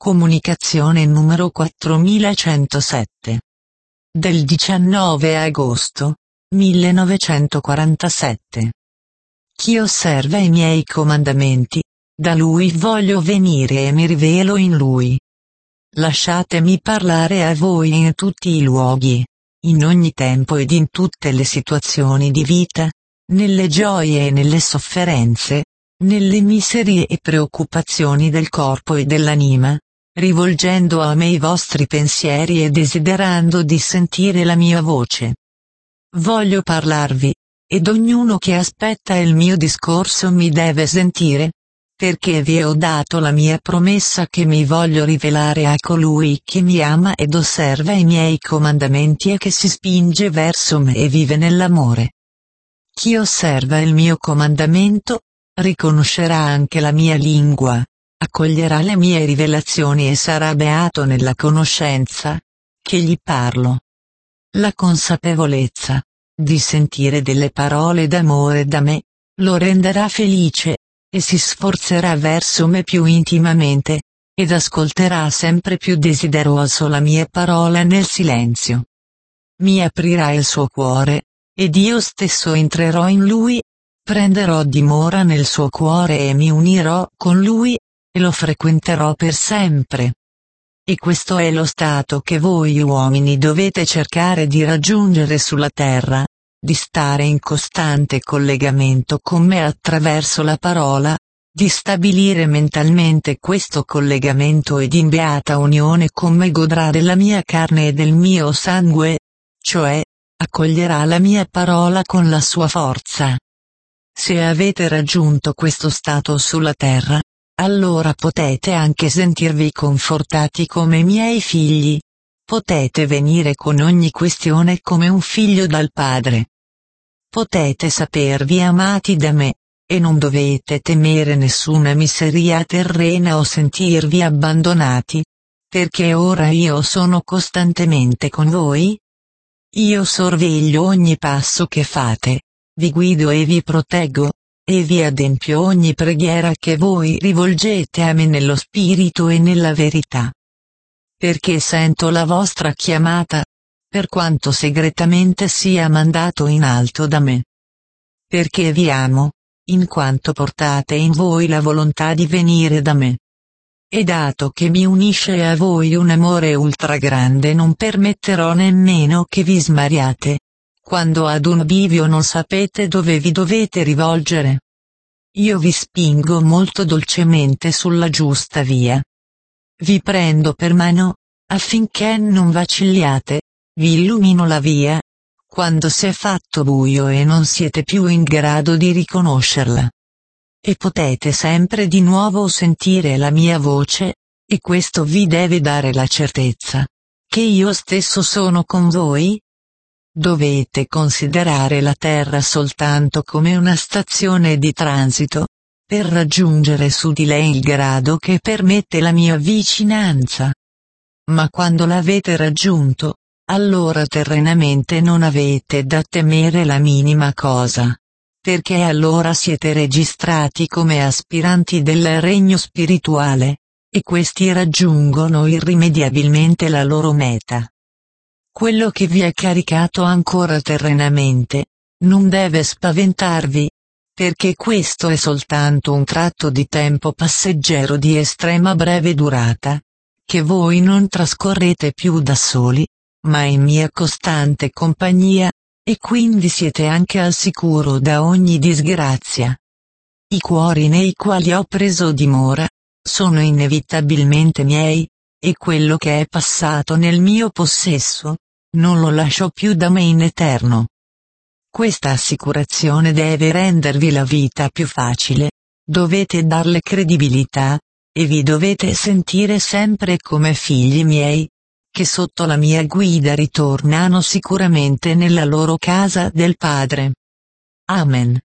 Comunicazione numero 4107. Del 19 agosto 1947. Chi osserva i miei comandamenti, da lui voglio venire e mi rivelo in lui. Lasciatemi parlare a voi in tutti i luoghi, in ogni tempo ed in tutte le situazioni di vita, nelle gioie e nelle sofferenze, nelle miserie e preoccupazioni del corpo e dell'anima, rivolgendo a me i vostri pensieri e desiderando di sentire la mia voce. Voglio parlarvi, ed ognuno che aspetta il mio discorso mi deve sentire, perché vi ho dato la mia promessa che mi voglio rivelare a colui che mi ama ed osserva i miei comandamenti e che si spinge verso me e vive nell'amore. Chi osserva il mio comandamento, riconoscerà anche la mia lingua, accoglierà le mie rivelazioni e sarà beato nella conoscenza che gli parlo. La consapevolezza di sentire delle parole d'amore da me lo renderà felice, e si sforzerà verso me più intimamente, ed ascolterà sempre più desideroso la mia parola nel silenzio. Mi aprirà il suo cuore, ed io stesso entrerò in lui, prenderò dimora nel suo cuore e mi unirò con lui, e lo frequenterò per sempre. E questo è lo stato che voi uomini dovete cercare di raggiungere sulla terra, di stare in costante collegamento con me attraverso la parola, di stabilire mentalmente questo collegamento ed in beata unione con me godrà della mia carne e del mio sangue, cioè, accoglierà la mia parola con la sua forza. Se avete raggiunto questo stato sulla terra, allora potete anche sentirvi confortati come miei figli. Potete venire con ogni questione come un figlio dal Padre. Potete sapervi amati da me, e non dovete temere nessuna miseria terrena o sentirvi abbandonati, perché ora io sono costantemente con voi. Io sorveglio ogni passo che fate, vi guido e vi proteggo, e vi adempio ogni preghiera che voi rivolgete a me nello spirito e nella verità. Perché sento la vostra chiamata, per quanto segretamente sia mandato in alto da me. Perché vi amo, in quanto portate in voi la volontà di venire da me. E dato che mi unisce a voi un amore ultra grande, non permetterò nemmeno che vi smariate, quando ad un bivio non sapete dove vi dovete rivolgere. Io vi spingo molto dolcemente sulla giusta via. Vi prendo per mano, affinché non vacilliate, vi illumino la via, quando si è fatto buio e non siete più in grado di riconoscerla. E potete sempre di nuovo sentire la mia voce, e questo vi deve dare la certezza che io stesso sono con voi. Dovete considerare la terra soltanto come una stazione di transito, per raggiungere su di lei il grado che permette la mia vicinanza. Ma quando l'avete raggiunto, allora terrenamente non avete da temere la minima cosa, perché allora siete registrati come aspiranti del regno spirituale, e questi raggiungono irrimediabilmente la loro meta. Quello che vi è caricato ancora terrenamente, non deve spaventarvi, perché questo è soltanto un tratto di tempo passeggero di estrema breve durata, che voi non trascorrete più da soli, ma in mia costante compagnia, e quindi siete anche al sicuro da ogni disgrazia. I cuori nei quali ho preso dimora, sono inevitabilmente miei, e quello che è passato nel mio possesso, non lo lascio più da me in eterno. Questa assicurazione deve rendervi la vita più facile, dovete darle credibilità, e vi dovete sentire sempre come figli miei, che sotto la mia guida ritornano sicuramente nella loro casa del Padre. Amen.